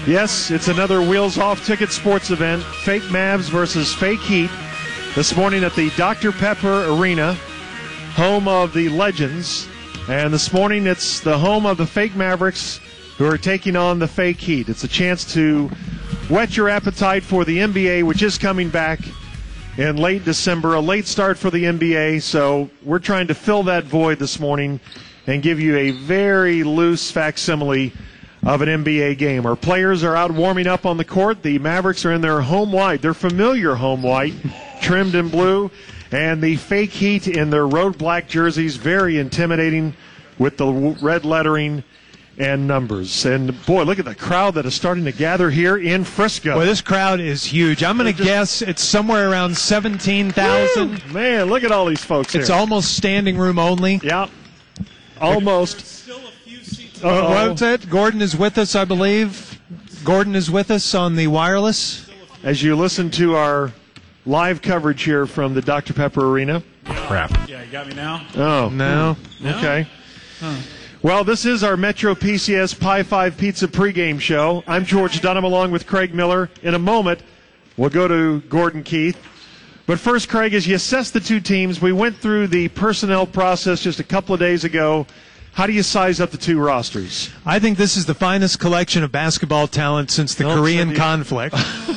Yes, it's another Wheels Off Ticket sports event. Fake Mavs versus Fake Heat. This morning at the Dr. Pepper Arena, home of the Legends. And this morning it's the home of the Fake Mavericks who are taking on the Fake Heat. It's a chance to whet your appetite for the NBA, which is coming back in late December. A late start for the NBA, so we're trying to fill that void this morning and give you a very loose facsimile of an NBA game. Our players are out warming up on the court. The Mavericks are in their home white, their familiar home white, trimmed in blue, and the Fake Heat in their road black jerseys, very intimidating with the red lettering and numbers. And, boy, look at the crowd that is starting to gather here in Frisco. Well, this crowd is huge. I'm going to guess it's somewhere around 17,000. Man, look at all these folks here. It's almost standing room only. Yeah, almost. Still a few seats. What's it? Gordon is with us, I believe. Gordon is with us on the wireless. As you listen to our live coverage here from the Dr. Pepper Arena. Crap. Yeah, you got me now? Oh. No. Okay. Well, this is our Metro PCS Pie 5 Pizza pregame show. I'm George Dunham along with Craig Miller. In a moment, we'll go to Gordon Keith. But first, Craig, as you assess the two teams, we went through the personnel process just a couple of days ago. How do you size up the two rosters? I think this is the finest collection of basketball talent since the Korean conflict.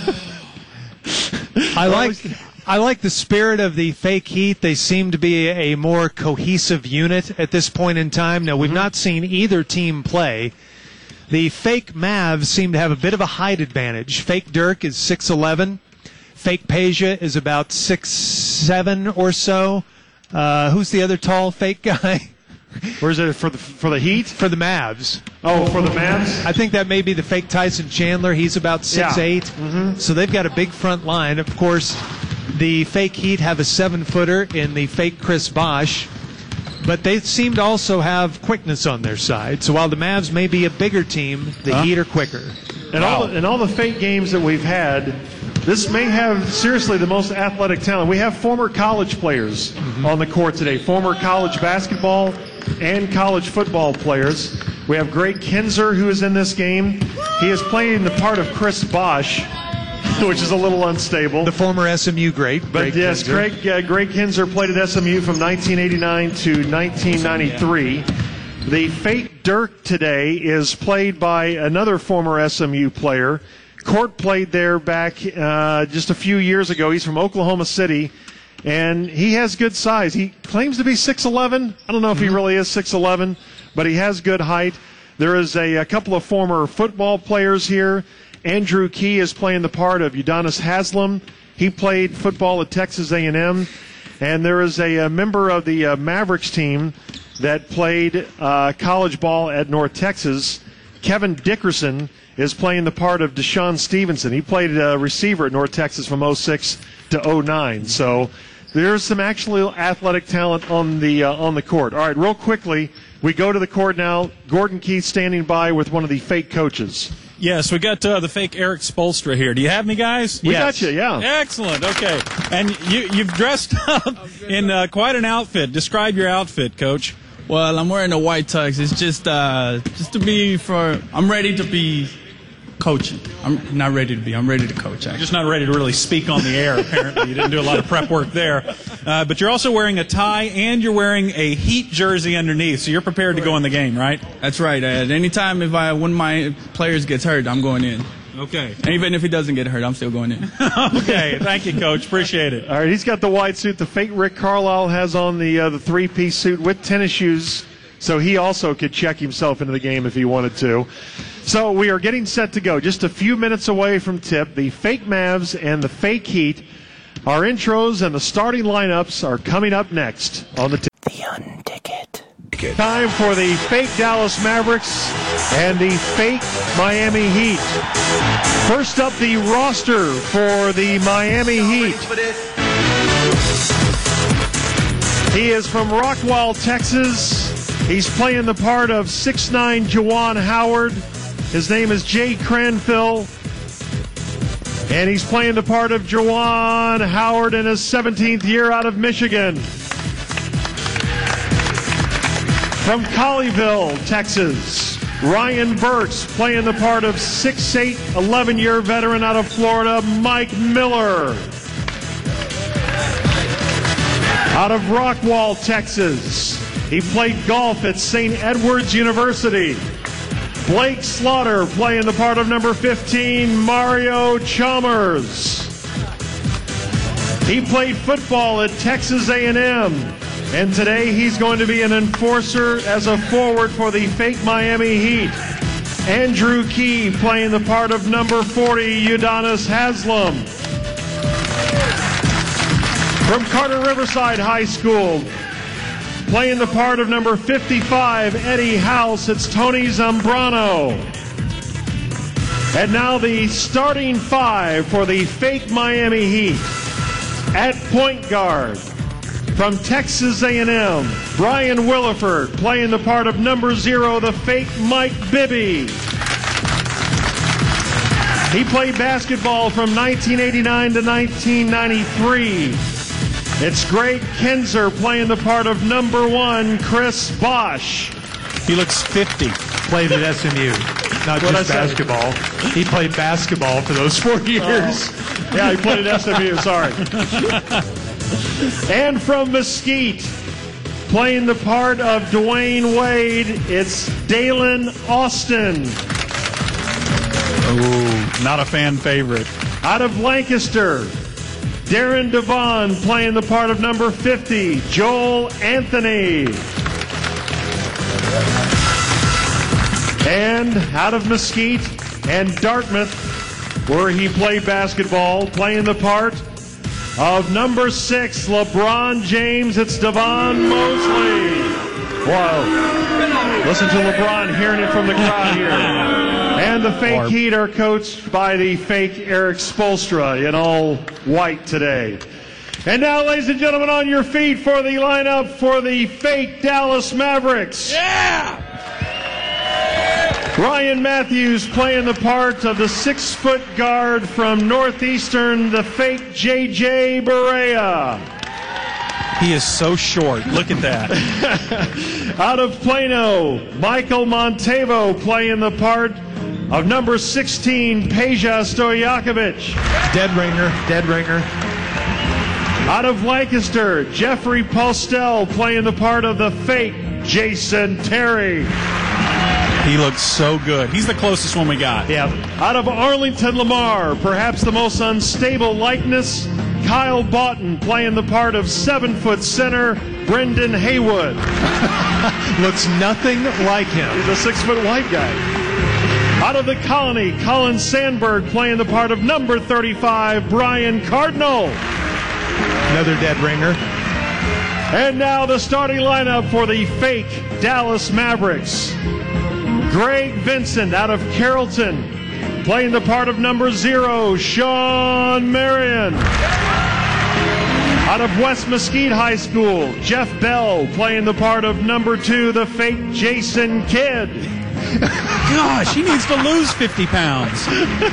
I like the spirit of the Fake Heat. They seem to be a more cohesive unit at this point in time. Now, we've not seen either team play. The Fake Mavs seem to have a bit of a height advantage. Fake Dirk is 6'11". Fake Peja is about 6'7" or so. Who's the other tall fake guy? Where's it for the Heat? For the Mavs. Oh, for the Mavs? I think that may be the fake Tyson Chandler. He's about 6'8". So they've got a big front line. Of course, the Fake Heat have a 7-footer in the fake Chris Bosh. But they seem to also have quickness on their side. So while the Mavs may be a bigger team, the Heat are quicker. And all the fake games that we've had, this may have seriously the most athletic talent. We have former college players on the court today, former college basketball and college football players. We have Greg Kinzer, who is in this game. He is playing the part of Chris Bosh, which is a little unstable. The former SMU great. But yes, Greg Kinzer played at SMU from 1989 to 1993. The fake Dirk today is played by another former SMU player. Court played there back just a few years ago. He's from Oklahoma City, and he has good size. He claims to be 6'11". I don't know if he really is 6'11", but he has good height. There is a couple of former football players here. Andrew Key is playing the part of Udonis Haslem. He played football at Texas A&M. And there is a member of the Mavericks team that played college ball at North Texas. Kevin Dickerson is playing the part of Deshaun Stevenson. He played receiver at North Texas from 06 to 09. So there's some actually athletic talent on the court. All right, real quickly, we go to the court now. Gordon Keith standing by with one of the fake coaches. Yes, we got the fake Eric Spoelstra here. Do you have me, guys? We got you, yeah. Excellent, okay. And you've dressed up in quite an outfit. Describe your outfit, Coach. Well, I'm wearing a white tux. It's just to be I'm ready to be coaching. I'm not ready to be. I'm ready to coach, actually. Just not ready to really speak on the air, apparently. You didn't do a lot of prep work there. But you're also wearing a tie, and you're wearing a Heat jersey underneath, so you're prepared to go in the game, right? That's right. At any time, one of my players gets hurt, I'm going in. Okay. And even if he doesn't get hurt, I'm still going in. Okay. Thank you, Coach. Appreciate it. All right. He's got the white suit. The fake Rick Carlisle has on the three-piece suit with tennis shoes, so he also could check himself into the game if he wanted to. So we are getting set to go. Just a few minutes away from tip. The Fake Mavs and the Fake Heat. Our intros and the starting lineups are coming up next on the tip. The Unticket. Time for the fake Dallas Mavericks and the fake Miami Heat. First up, the roster for the Miami Heat. He is from Rockwall, Texas. He's playing the part of 6'9" Juwan Howard. His name is Jay Cranfill. And he's playing the part of Juwan Howard in his 17th year out of Michigan. From Colleyville, Texas, Ryan Burks playing the part of 6'8", 11-year veteran out of Florida, Mike Miller. Out of Rockwall, Texas, he played golf at St. Edward's University. Blake Slaughter playing the part of number 15, Mario Chalmers. He played football at Texas A&M, and today he's going to be an enforcer as a forward for the fake Miami Heat. Andrew Key playing the part of number 40, Udonis Haslam. From Carter Riverside High School, playing the part of number 55, Eddie House, it's Tony Zambrano. And now the starting five for the fake Miami Heat. At point guard, from Texas A&M, Brian Williford playing the part of number 0, the fake Mike Bibby. He played basketball from 1989 to 1993. It's Greg Kinzer playing the part of number 1, Chris Bosch. He looks 50. Played at SMU, not just basketball. He played basketball for those 4 years. Yeah, he played at SMU, sorry. And from Mesquite, playing the part of Dwayne Wade, it's Dalen Austin. Oh, not a fan favorite. Out of Lancaster, Darren Devon playing the part of number 50, Joel Anthony. And out of Mesquite and Dartmouth, where he played basketball, playing the part of number 6, LeBron James, it's Devon Mosley. Whoa. Listen to LeBron hearing it from the crowd here. And the fake Heat are coached by the fake Eric Spoelstra in all white today. And now, ladies and gentlemen, on your feet for the lineup for the fake Dallas Mavericks. Yeah! Ryan Matthews playing the part of the 6-foot guard from Northeastern, the fake J.J. Barea. He is so short. Look at that. Out of Plano, Michael Montevo playing the part of number 16, Peja Stojakovic. Dead ringer. Out of Lancaster, Jeffrey Postel playing the part of the fake Jason Terry. He looks so good. He's the closest one we got. Yeah. Out of Arlington Lamar, perhaps the most unstable likeness, Kyle Boughton playing the part of 7-foot center, Brendan Haywood. Looks nothing like him. He's a 6-foot white guy. Out of the Colony, Colin Sandberg playing the part of number 35, Brian Cardinal. Another dead ringer. And now the starting lineup for the fake Dallas Mavericks. Greg Vincent out of Carrollton, playing the part of number 0, Sean Marion. Out of West Mesquite High School, Jeff Bell playing the part of number 2, the fake Jason Kidd. Gosh, he needs to lose 50 pounds.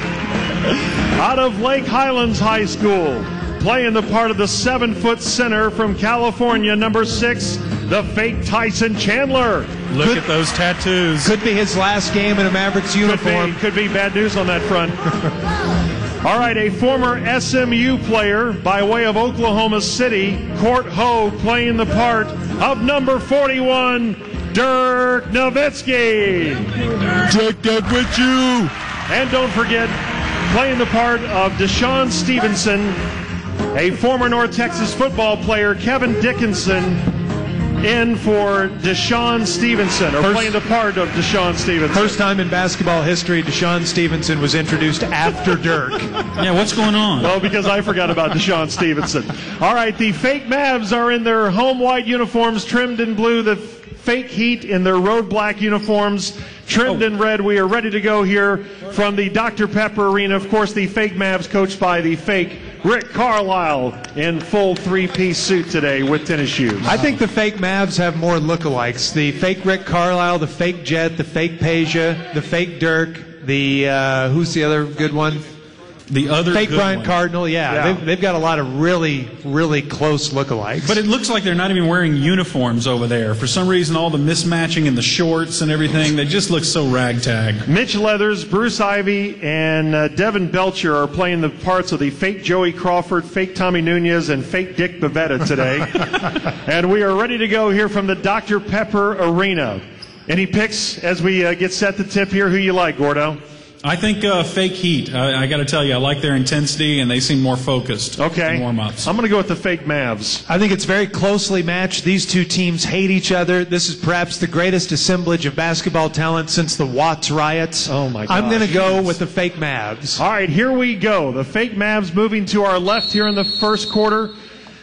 Out of Lake Highlands High School, playing the part of the 7-foot center from California, number 6, the fake Tyson Chandler. Look at those tattoos. Could be his last game in a Mavericks uniform. Could be bad news on that front. All right, a former SMU player by way of Oklahoma City, Court Ho, playing the part of number 41, Dirk Nowitzki. Take that with you. And don't forget, playing the part of Deshaun Stevenson, a former North Texas football player, Kevin Dickinson, in for Deshaun Stevenson, or playing the part of Deshaun Stevenson. First time in basketball history, Deshaun Stevenson was introduced after Dirk. Yeah, what's going on? Well, because I forgot about Deshaun Stevenson. All right, the fake Mavs are in their home white uniforms, trimmed in blue. The fake Heat in their road black uniforms, trimmed in red. We are ready to go here from the Dr. Pepper Arena. Of course, the fake Mavs coached by the fake Rick Carlisle in full 3-piece suit today with tennis shoes. I think the fake Mavs have more lookalikes. The fake Rick Carlisle, the fake Jet, the fake Peja, the fake Dirk, the, who's the other good one? the other Fake good Bryant one. Cardinal, yeah. They've got a lot of really, really close lookalikes. But it looks like they're not even wearing uniforms over there. For some reason, all the mismatching in the shorts and everything, they just look so ragtag. Mitch Leathers, Bruce Ivy, and Devin Belcher are playing the parts of the fake Joey Crawford, fake Tommy Nunez, and fake Dick Bavetta today. And we are ready to go here from the Dr. Pepper Arena. Any picks as we get set to tip here? Who you like, Gordo? I think fake Heat. I got to tell you, I like their intensity, and they seem more focused in warm-ups. I'm going to go with the fake Mavs. I think it's very closely matched. These two teams hate each other. This is perhaps the greatest assemblage of basketball talent since the Watts riots. Oh, my gosh. I'm going to go with the fake Mavs. All right, here we go. The fake Mavs moving to our left here in the first quarter.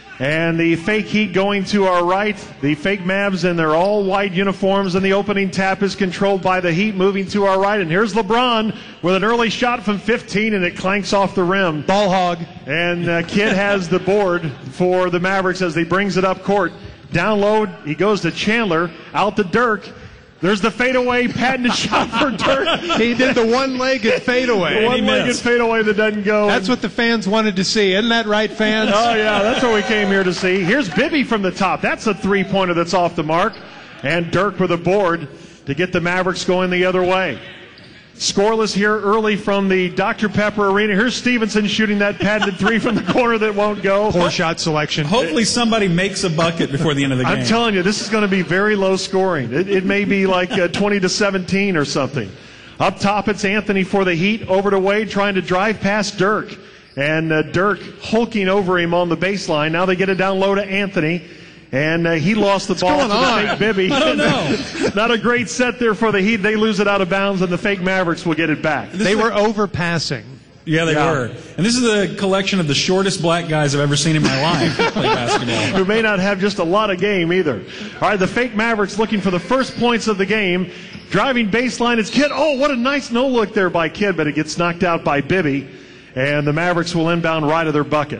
And the fake Heat going to our right. The fake Mavs in their all-white uniforms, and the opening tap is controlled by the Heat moving to our right. And here's LeBron with an early shot from 15, and it clanks off the rim. Ball hog. And Kidd has the board for the Mavericks as he brings it up court. Down low, he goes to Chandler, out to Dirk. There's the fadeaway patented shot for Dirk. He did the one-legged fadeaway. The one-legged fadeaway that doesn't go. That's what the fans wanted to see. Isn't that right, fans? Oh, yeah, that's what we came here to see. Here's Bibby from the top. That's a three-pointer that's off the mark. And Dirk with a board to get the Mavericks going the other way. Scoreless here early from the Dr. Pepper Arena. Here's Stevenson shooting that patented three from the corner that won't go. Poor shot selection. Hopefully somebody makes a bucket before the end of the game. I'm telling you, this is going to be very low scoring. It may be like 20-17 or something. Up top, it's Anthony for the Heat. Over to Wade, trying to drive past Dirk. And Dirk hulking over him on the baseline. Now they get it down low to Anthony. And he lost the ball to the fake Bibby. I don't know. Not a great set there for the Heat. They lose it out of bounds, and the fake Mavericks will get it back. They were overpassing. Yeah, they were. And this is a collection of the shortest black guys I've ever seen in my life play basketball. Who may not have just a lot of game either. All right, the fake Mavericks looking for the first points of the game. Driving baseline, it's Kidd. Oh, what a nice no-look there by Kidd, but it gets knocked out by Bibby. And the Mavericks will inbound right of their bucket.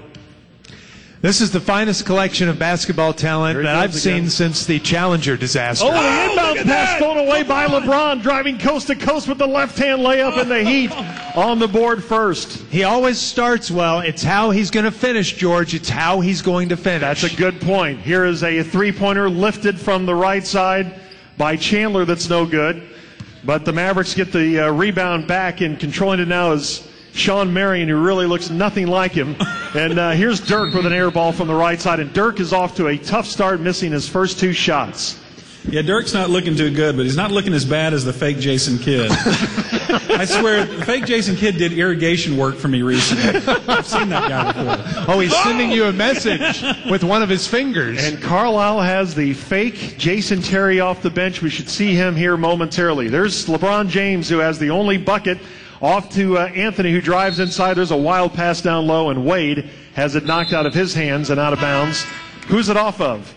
This is the finest collection of basketball talent that I've seen since the Challenger disaster. Oh, the inbound pass thrown away by LeBron, driving coast to coast with the left-hand layup, and the Heat on the board first. He always starts well. It's how he's going to finish, George. It's how he's going to finish. That's a good point. Here is a three-pointer lifted from the right side by Chandler that's no good. But the Mavericks get the rebound back, and controlling it now is Sean Marion, who really looks nothing like him. And here's Dirk with an air ball from the right side. And Dirk is off to a tough start, missing his first two shots. Yeah, Dirk's not looking too good, but he's not looking as bad as the fake Jason Kidd. I swear, the fake Jason Kidd did irrigation work for me recently. I've seen that guy before. Oh, he's sending you a message with one of his fingers. And Carlisle has the fake Jason Terry off the bench. We should see him here momentarily. There's LeBron James, who has the only bucket. Off to Anthony, who drives inside. There's a wild pass down low, and Wade has it knocked out of his hands and out of bounds. Who's it off of?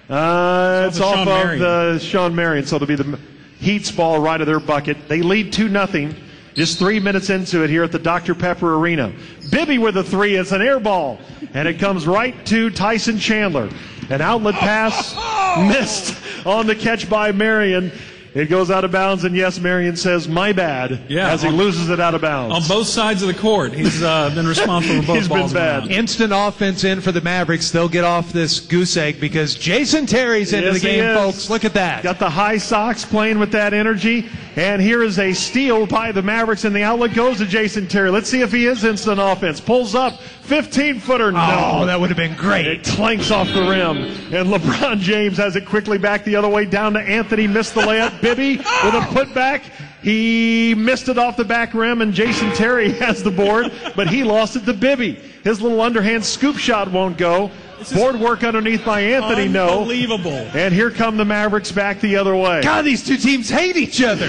It's off of Sean Marion, so it'll be the Heat's ball right of their bucket. They lead 2-0, just 3 minutes into it here at the Dr. Pepper Arena. Bibby with a three. It's an air ball, and it comes right to Tyson Chandler. An outlet pass missed on the catch by Marion. It goes out of bounds, and yes, Marion says, my bad, as he loses it out of bounds. On both sides of the court, he's been responsible for both balls. He's been bad. Instant offense in for the Mavericks. They'll get off this goose egg because Jason Terry's into the game, folks. Look at that. Got the high socks playing with that energy. And here is a steal by the Mavericks, and the outlet goes to Jason Terry. Let's see if he is instant offense. Pulls up, 15-footer. No, that would have been great. It clanks off the rim. And LeBron James has it quickly back the other way down to Anthony. Missed the layup. Bibby with a putback. He missed it off the back rim, and Jason Terry has the board, but he lost it to Bibby. His little underhand scoop shot won't go. Board work underneath by Anthony, no. Unbelievable. And here come the Mavericks back the other way. God, these two teams hate each other.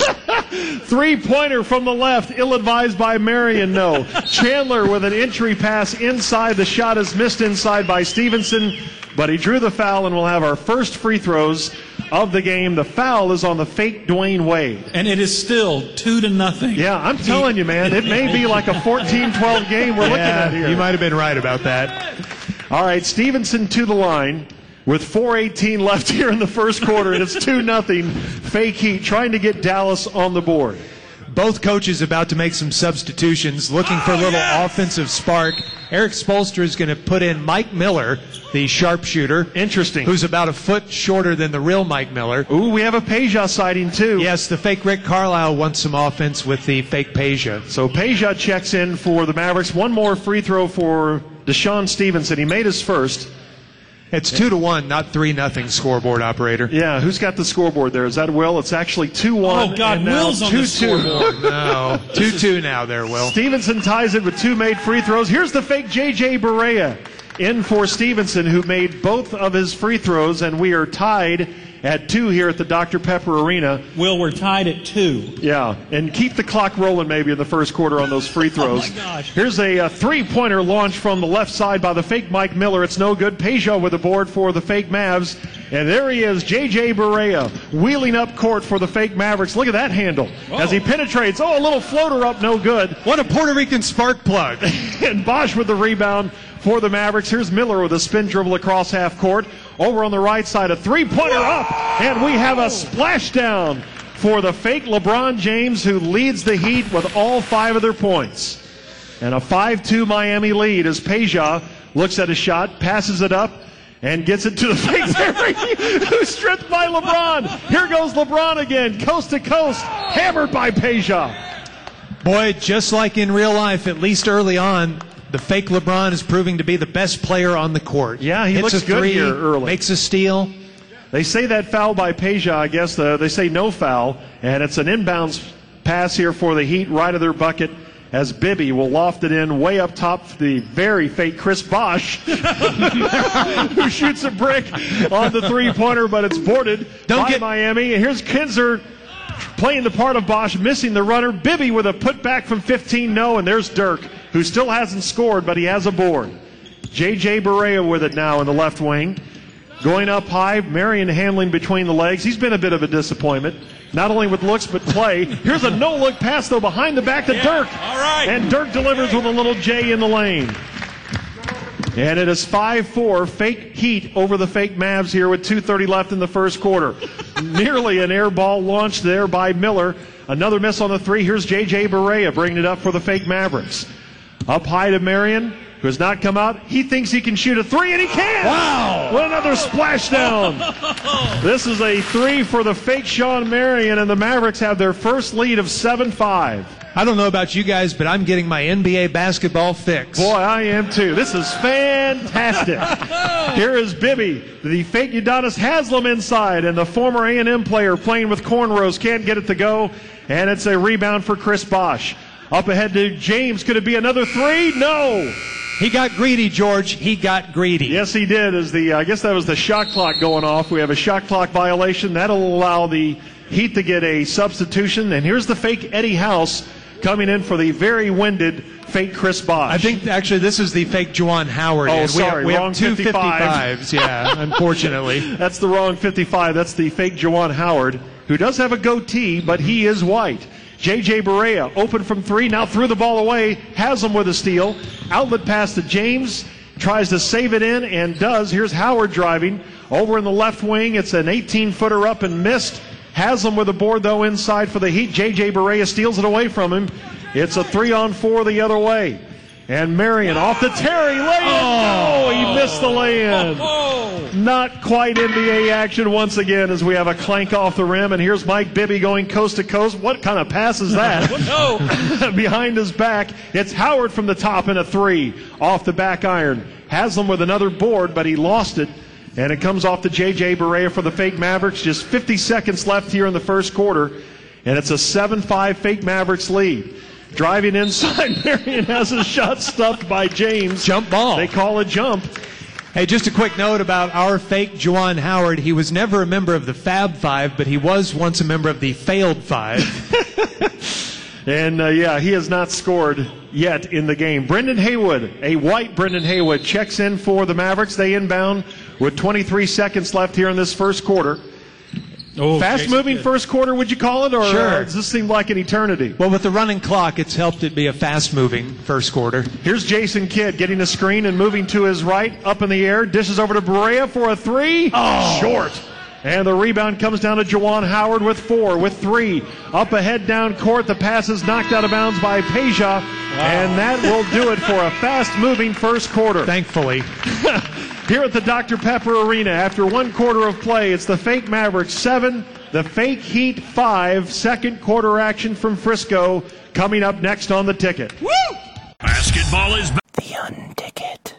Three-pointer from the left, ill-advised by Marion, no. Chandler with an entry pass inside. The shot is missed inside by Stevenson, but he drew the foul, and we'll have our first free throws of the game. The foul is on the fake Dwayne Wade. And it is still 2-0. Yeah, I'm telling you, man, it may be like a 14-12 game we're looking at here. You might have been right about that. All right, Stevenson to the line with 4:18 left here in the first quarter, and it's 2-0. Fake Heat trying to get Dallas on the board. Both coaches about to make some substitutions, looking for a little offensive spark. Eric Spolstra is going to put in Mike Miller, the sharpshooter. Interesting. Who's about a foot shorter than the real Mike Miller. Ooh, we have a Peja sighting, too. Yes, the fake Rick Carlisle wants some offense with the fake Peja. So Peja checks in for the Mavericks. One more free throw for Deshaun Stevenson. He made his first. It's 2-1, not 3-0 scoreboard, operator. Yeah, who's got the scoreboard there? Is that Will? It's actually 2-1. Oh, God, and now Will's on the 2-2. scoreboard. No, 2-2 now there, Will. Stevenson ties it with 2 made free throws. Here's the fake J.J. Barea in for Stevenson, who made both of his free throws, and we are tied at 2 here at the Dr. Pepper Arena. Will, we're tied at 2. Yeah, and keep the clock rolling maybe in the first quarter on those free throws. Oh, my gosh. Here's a three-pointer launch from the left side by the fake Mike Miller. It's no good. Peja with the board for the fake Mavs. And there he is, J.J. Barea, wheeling up court for the fake Mavericks. Look at that handle as he penetrates. Oh, a little floater up, no good. What a Puerto Rican spark plug. And Bosch with the rebound for the Mavericks. Here's Miller with a spin dribble across half court. Over on the right side, a three-pointer up, and we have a splashdown for the fake LeBron James, who leads the Heat with all 5 of their points. And a 5-2 Miami lead as Peja looks at a shot, passes it up, and gets it to the fake Terry, who's stripped by LeBron. Here goes LeBron again, coast to coast, hammered by Peja. Boy, just like in real life, at least early on, the fake LeBron is proving to be the best player on the court. Yeah, he hits looks a good three, here early. Makes a steal. They say that foul by Peja, I guess they say no foul, and it's an inbounds pass here for the Heat right of their bucket as Bibby will loft it in way up top for the very fake Chris Bosch, who shoots a brick on the three-pointer, but it's boarded by Miami. And here's Kinzer playing the part of Bosch, missing the runner. Bibby with a putback from 15, no, and there's Dirk, who still hasn't scored, but he has a board. J.J. Barea with it now in the left wing. Going up high, Marion handling between the legs. He's been a bit of a disappointment, not only with looks but play. Here's a no-look pass, though, behind the back to Dirk. All right. And Dirk delivers with a little J in the lane. And it is 5-4, fake Heat over the fake Mavs here with 2:30 left in the first quarter. Nearly an air ball launched there by Miller. Another miss on the three. Here's J.J. Barea bringing it up for the fake Mavericks. Up high to Marion, who has not come out. He thinks he can shoot a three, and he can! Wow! What another splashdown! This is a three for the fake Sean Marion, and the Mavericks have their first lead of 7-5. I don't know about you guys, but I'm getting my NBA basketball fix. Boy, I am too. This is fantastic. Here is Bibby, the fake Udonis Haslem inside, and the former A&M player playing with cornrows can't get it to go, and it's a rebound for Chris Bosch. Up ahead to James. Could it be another three? No. He got greedy, George. He got greedy. Yes, he did. I guess that was the shot clock going off. We have a shot clock violation. That'll allow the Heat to get a substitution. And here's the fake Eddie House coming in for the very winded fake Chris Bosch. I think actually this is the fake Juwan Howard. Oh, sorry. We wrong have two 55s, yeah, unfortunately. That's the wrong 55. That's the fake Juwan Howard, who does have a goatee, but he is white. J.J. Barea open from three, now threw the ball away, has him with a steal. Outlet pass to James, tries to save it in and does. Here's Howard driving. Over in the left wing, it's an 18-footer up and missed. Has him with a board, though, inside for the Heat. J.J. Barea steals it away from him. It's a 3-on-4 the other way. And Marion off the Terry lay-in. Oh, he missed the lay-in. Not quite NBA action once again as we have a clank off the rim. And here's Mike Bibby going coast to coast. What kind of pass is that? Behind his back, it's Howard from the top and a three off the back iron. Haslam with another board, but he lost it. And it comes off to J.J. Barea for the fake Mavericks. Just 50 seconds left here in the first quarter. And it's a 7-5 fake Mavericks lead. Driving inside, Marion has a shot stuffed by James. Jump ball. They call a jump. Hey, just a quick note about our fake Juwan Howard. He was never a member of the Fab Five, but he was once a member of the Failed Five. And, he has not scored yet in the game. Brendan Haywood, a white Brendan Haywood, checks in for the Mavericks. They inbound with 23 seconds left here in this first quarter. Fast-moving first quarter, would you call it? Or sure. Does this seem like an eternity? Well, with the running clock, it's helped it be a fast-moving first quarter. Here's Jason Kidd getting a screen and moving to his right, up in the air. Dishes over to Barea for a three. Oh. Short. And the rebound comes down to Jawan Howard with 4, with 3. Up ahead down court. The pass is knocked out of bounds by Peja. And that will do it for a fast-moving first quarter. Thankfully. Here at the Dr. Pepper Arena, after 1 quarter of play, it's the Fake Mavericks 7, the Fake Heat 5. Second quarter action from Frisco coming up next on The Ticket. Woo! Basketball is The Unticket.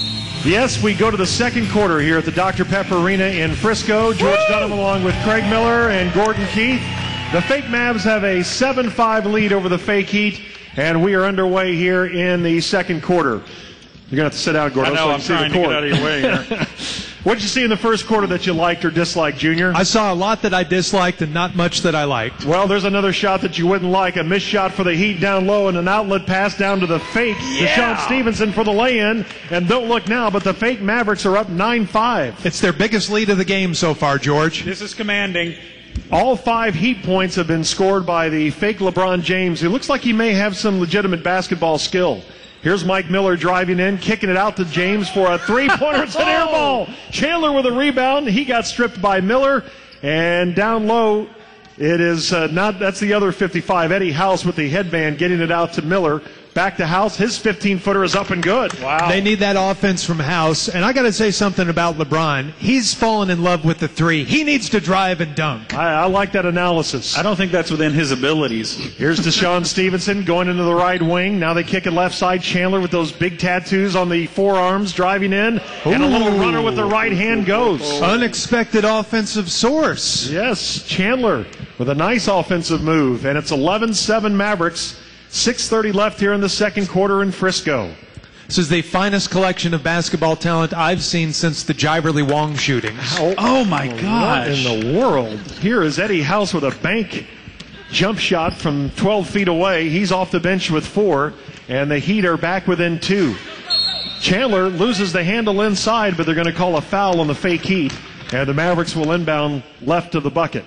Yes, we go to the second quarter here at the Dr. Pepper Arena in Frisco. George Dunham along with Craig Miller and Gordon Keith. The Fake Mavs have a 7-5 lead over the Fake Heat, and we are underway here in the second quarter. You're going to have to sit down, Gordon. I know, I'm trying to get out of your way here. What did you see in the first quarter that you liked or disliked, Junior? I saw a lot that I disliked and not much that I liked. Well, there's another shot that you wouldn't like. A missed shot for the Heat down low and an outlet pass down to the Fake. Deshaun Stevenson for the lay-in. And don't look now, but the Fake Mavericks are up 9-5. It's their biggest lead of the game so far, George. This is commanding. All 5 Heat points have been scored by the Fake LeBron James, who looks like he may have some legitimate basketball skill. Here's Mike Miller driving in, kicking it out to James for a three-pointer. It's an air ball. Chandler with a rebound. He got stripped by Miller. And down low, it is that's the other 55. Eddie House with the headband getting it out to Miller. Back to House. His 15-footer is up and good. Wow. They need that offense from House. And I got to say something about LeBron. He's fallen in love with the 3. He needs to drive and dunk. I like that analysis. I don't think that's within his abilities. Here's Deshaun Stevenson going into the right wing. Now they kick it left side. Chandler with those big tattoos on the forearms driving in. And a little runner with the right hand goes. Unexpected offensive source. Yes, Chandler with a nice offensive move. And it's 11-7 Mavericks. 6:30 left here in the second quarter in Frisco. This is the finest collection of basketball talent I've seen since the Jiverly Wong shootings. Oh my gosh. What in the world? Here is Eddie House with a bank jump shot from 12 feet away. He's off the bench with 4, and the Heat are back within 2. Chandler loses the handle inside, but they're going to call a foul on the Fake Heat, and the Mavericks will inbound left of the bucket.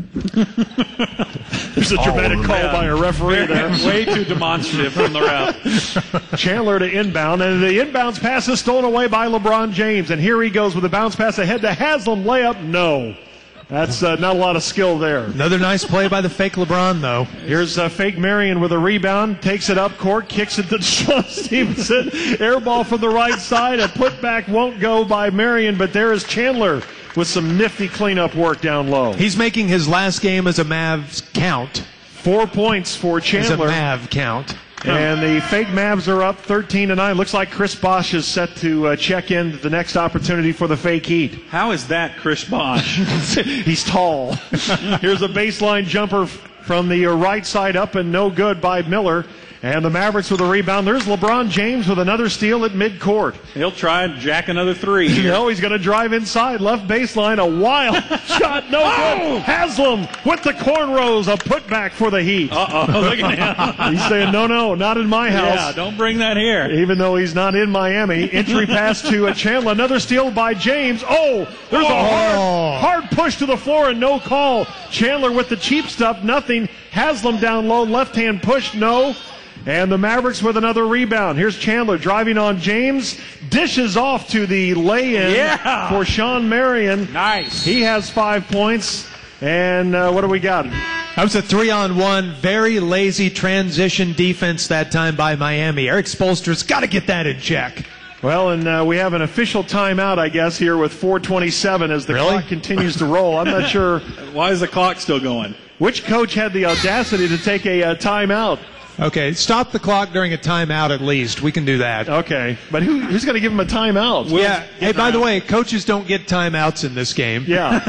There's a dramatic call by a referee there. Way too demonstrative from the ref. Chandler to inbound, and the inbounds pass is stolen away by LeBron James. And here he goes with a bounce pass ahead to Haslam. Layup, no. That's not a lot of skill there. Another nice play by the Fake LeBron, though. Here's Fake Marion with a rebound. Takes it up court, kicks it to Deshaun Stevenson. Air ball from the right side. A putback won't go by Marion, but there is Chandler with some nifty cleanup work down low. He's making his last game as a Mavs count. 4 points for Chandler. As a Mav count. And the Fake Mavs are up 13-9. Looks like Chris Bosh is set to check in the next opportunity for the Fake Heat. How is that Chris Bosh? He's tall. Here's a baseline jumper from the right side up and no good by Miller. And the Mavericks with a rebound. There's LeBron James with another steal at midcourt. He'll try and jack another 3 here. No, he's going to drive inside. Left baseline. A wild shot. No good. Haslam with the cornrows. A putback for the Heat. Uh-oh. Look at him. He's saying, no, not in my house. Yeah, don't bring that here. Even though he's not in Miami. Entry pass to Chandler. Another steal by James. Oh, there's a hard push to the floor and no call. Chandler with the cheap stuff. Nothing. Haslam down low. Left hand push. No. And the Mavericks with another rebound. Here's Chandler driving on James. Dishes off to the lay-in for Sean Marion. Nice. He has 5 points. And what do we got? That was a 3-on-1, very lazy transition defense that time by Miami. Eric Spoelstra's got to get that in check. Well, and we have an official timeout, I guess, here with 4:27 as the clock continues to roll. I'm not sure. Why is the clock still going? Which coach had the audacity to take a timeout? Okay, stop the clock during a timeout at least. We can do that. Okay, but who's going to give him a timeout? Yeah. Hey, by the way, coaches don't get timeouts in this game. Yeah.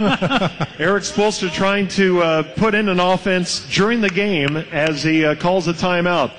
Eric Spoelstra trying to put in an offense during the game as he calls a timeout.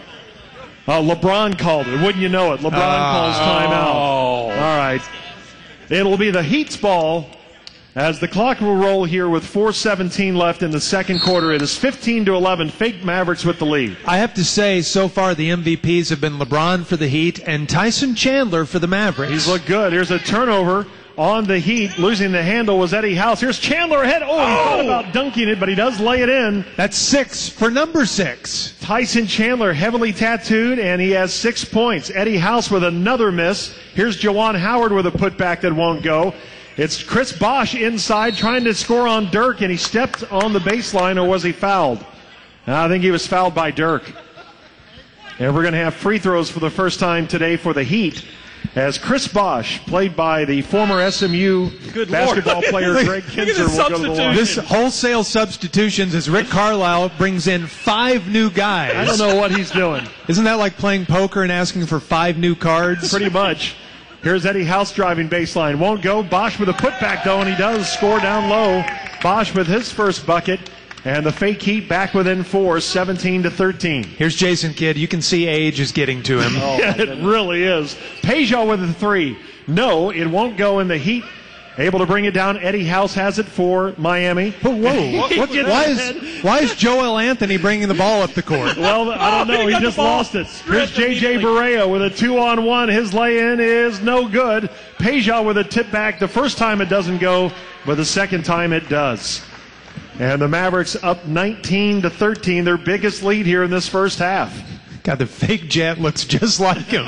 LeBron called it. Wouldn't you know it? LeBron calls timeout. All right. It'll be the Heat's ball as the clock will roll here with 4:17 left in the second quarter. It is 15-11. Fake Mavericks with the lead. I have to say, so far the MVPs have been LeBron for the Heat and Tyson Chandler for the Mavericks. He's looked good. Here's a turnover on the Heat. Losing the handle was Eddie House. Here's Chandler ahead. He thought about dunking it, but he does lay it in. That's 6 for number 6. Tyson Chandler heavily tattooed, and he has 6 points. Eddie House with another miss. Here's Jawan Howard with a putback that won't go. It's Chris Bosch inside trying to score on Dirk, and he stepped on the baseline, or was he fouled? I think he was fouled by Dirk. And we're going to have free throws for the first time today for the Heat, as Chris Bosch, played by the former SMU basketball player Greg Kinzer, will go to the line. This wholesale substitutions as Rick Carlisle brings in 5 new guys. I don't know what he's doing. Isn't that like playing poker and asking for 5 new cards? Pretty much. Here's Eddie House driving baseline. Won't go. Bosch with a putback, though, and he does score down low. Bosch with his first bucket. And the fake Heat back within 4, 17-13. Here's Jason Kidd. You can see age is getting to him. Yeah, it really is. Peja with a 3. No, it won't go in. The Heat able to bring it down. Eddie House has it for Miami. Whoa. Why is Joel Anthony bringing the ball up the court? Well, I don't know. He just lost it. Here's J.J. Barea with a 2-on-1. His lay-in is no good. Peja with a tip back. The first time it doesn't go, but the second time it does. And the Mavericks up 19-13, their biggest lead here in this first half. God, the fake Jet looks just like him.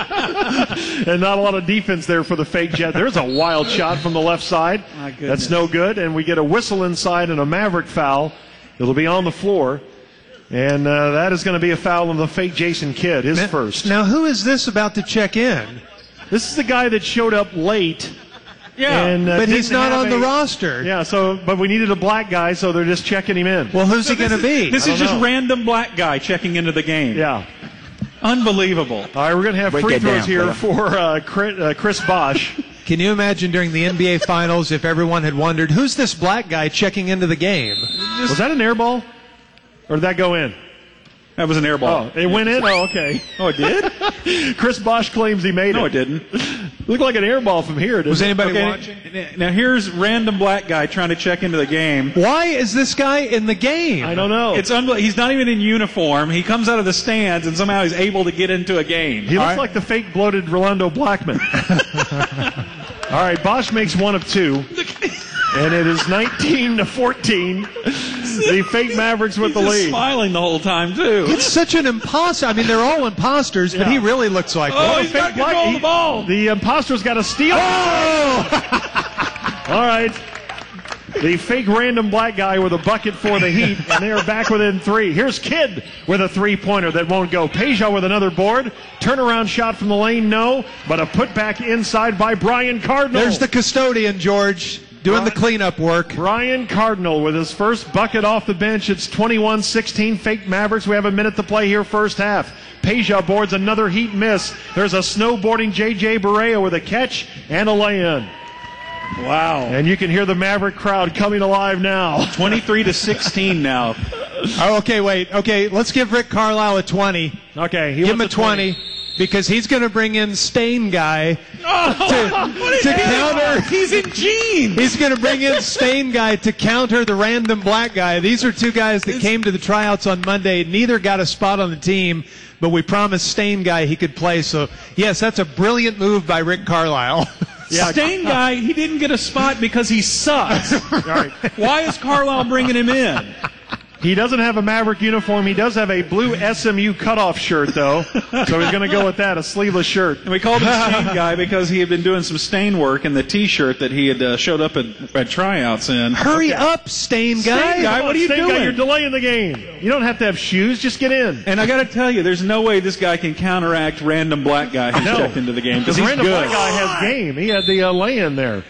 And not a lot of defense there for the fake Jet. There's a wild shot from the left side. My goodness. That's no good. And we get a whistle inside and a Maverick foul. It'll be on the floor. And that is going to be a foul on the fake Jason Kidd, his first. Now, who is this about to check in? This is the guy that showed up late. Yeah. And, But he's didn't not have on the roster. Yeah, but we needed a black guy, so they're just checking him in. Well, who's he going to be? This I is don't just know. random black guy checking into the game. Yeah. Unbelievable. All right, we're going to have free throws here for Chris Bosch. Can you imagine during the NBA Finals if everyone had wondered, who's this black guy checking into the game? Was that an air ball? Or did that go in? That was an air ball. Oh, it went in? Oh, okay. Oh, it did? Chris Bosch claims he made it. No, it didn't. Looked like an air ball from here, didn't Was it? anybody Okay, watching? now here's random black guy trying to check into the game. Why is this guy in the game? I don't know. It's unbelievable. He's not even in uniform. He comes out of the stands and somehow he's able to get into a game. He looks like the fake bloated Rolando Blackman. All right, Bosch makes 1 of 2. And it is 19-14. The fake Mavericks with the He's just lead. smiling the whole time, too. It's such an imposter. I mean, they're all imposters, but Yeah. he really looks like Oh, one. he's got control of the ball. The imposter's got a steal. All right. The fake random black guy with a bucket for the Heat, and they are back within 3. Here's Kidd with a 3-pointer that won't go. Peja with another board. Turnaround shot from the lane, no. But a putback inside by Brian Cardinal. There's the custodian, George, doing the cleanup work. Brian Cardinal with his first bucket off the bench. It's 21-16 fake Mavericks. We have a minute to play here first half. Peja boards another Heat miss. There's a snowboarding J.J. Barea with a catch and a lay-in. Wow. And you can hear the Maverick crowd coming alive now. 23-16 now. Oh, okay, wait. Okay, let's give Rick Carlisle a 20. Okay, he Give him a wants 20 because he's going to bring in Stain Guy to counter. He's in jeans. He's going to bring in Stain Guy to counter the random black guy. These are 2 guys that came to the tryouts on Monday. Neither got a spot on the team, but we promised Stain Guy he could play. So, yes, that's a brilliant move by Rick Carlisle. Yeah. Stain guy, he didn't get a spot because he sucks. All right. Why is Carlisle bringing him in? He doesn't have a Maverick uniform. He does have a blue SMU cutoff shirt, though. So he's going to go with that, a sleeveless shirt. And we called him Stain guy because he had been doing some stain work in the T-shirt that he had showed up at tryouts in. Hurry up, Stain Guy. Stain Guy, what are you Stain Guy, doing? you're delaying the game. You don't have to have shoes. Just get in. And I got to tell you, there's no way this guy can counteract random black guy who's checked into the game because he's random good. black guy has game. He had the lay-in there.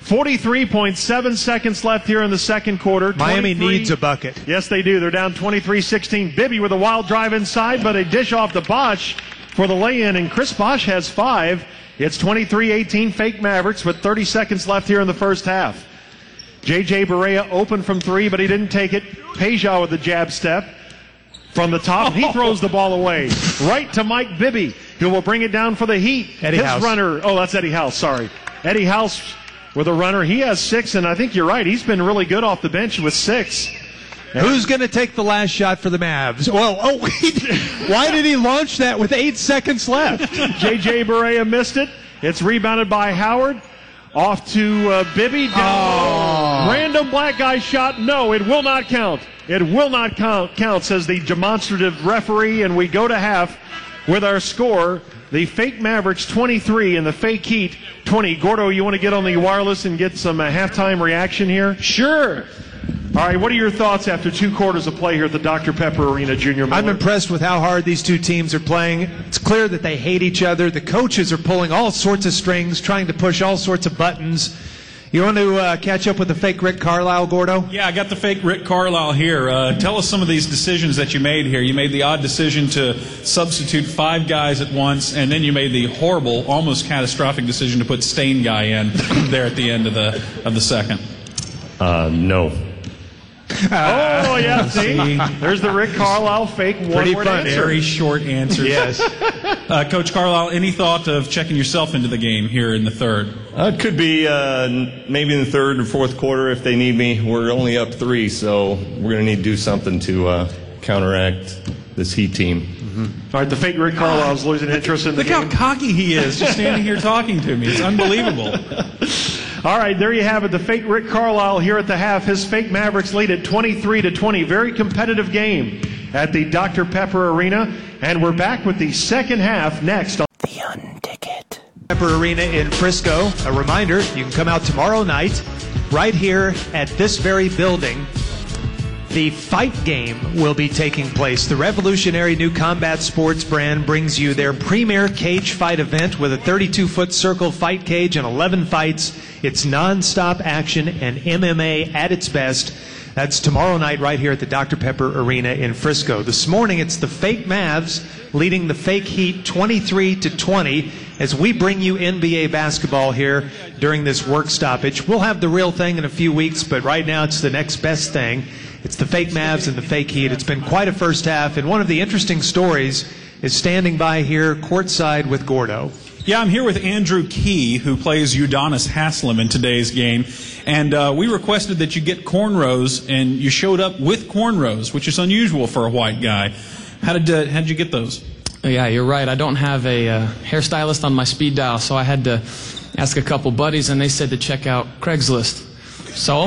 43.7 seconds left here in the second quarter. Miami 23 needs a bucket. Yes, they do. They're down 23-16. Bibby with a wild drive inside, but a dish off to Bosch for the lay-in, and Chris Bosch has 5. It's 23-18 fake Mavericks with 30 seconds left here in the first half. J.J. Barea open from 3, but he didn't take it. Peja with the jab step. From the top, he throws the ball away. Right to Mike Bibby, who will bring it down for the Heat. Eddie His House. runner, that's Eddie House, sorry. Eddie House with a runner. He has 6, and I think you're right. He's been really good off the bench with 6. Who's going to take the last shot for the Mavs? Well, why did he launch that with 8 seconds left? J.J. Barea missed it. It's rebounded by Howard. Off to Bibby. Down. Random black guy shot. No, it will not count. It will not count, says the demonstrative referee, and we go to half. with our score. The fake Mavericks 23 and the fake Heat 20. Gordo, you want to get on the wireless and get some halftime reaction here? Sure. All right, what are your thoughts after 2 quarters of play here at the Dr. Pepper Arena, Junior Miller? I'm impressed with how hard these two teams are playing. It's clear that they hate each other. The coaches are pulling all sorts of strings, trying to push all sorts of buttons. You want to catch up with the fake Rick Carlisle, Gordo? Yeah, I got the fake Rick Carlisle here. Tell us some of these decisions that you made here. You made the odd decision to substitute 5 guys at once, and then you made the horrible, almost catastrophic decision to put Stain guy in there at the end of the second. No. Oh, yeah, see? There's the Rick Carlisle fake one-word answer. Very short answers. Yes. Coach Carlisle, any thought of checking yourself into the game here in the third? It could be maybe in the third or fourth quarter if they need me. We're only up 3, so we're going to need to do something to counteract this Heat team. All right, the fake Rick Carlisle's losing interest in the Look game. how cocky he is, just standing here talking to me. It's unbelievable. All right, there you have it. The fake Rick Carlisle here at the half. His fake Mavericks lead at 23-20. Very competitive game at the Dr. Pepper Arena. And we're back with the second half next on The Unticket. Pepper Arena in Frisco. A reminder, you can come out tomorrow night right here at this very building. The fight game will be taking place. The revolutionary new Combat Sports brand brings you their premier cage fight event with a 32-foot circle fight cage and 11 fights. It's non-stop action and MMA at its best. That's tomorrow night right here at the Dr. Pepper Arena in Frisco. This morning, it's the fake Mavs leading the fake Heat 23-20 as we bring you NBA basketball here during this work stoppage. We'll have the real thing in a few weeks, but right now it's the next best thing. It's the fake Mavs and the fake Heat. It's been quite a first half, and one of the interesting stories is standing by here courtside with Gordo. Yeah, I'm here with Andrew Key, who plays Udonis Haslem in today's game. And we requested that you get cornrows, and you showed up with cornrows, which is unusual for a white guy. How'd you get those? Yeah, you're right. I don't have a hairstylist on my speed dial, so I had to ask a couple buddies, and they said to check out Craigslist. So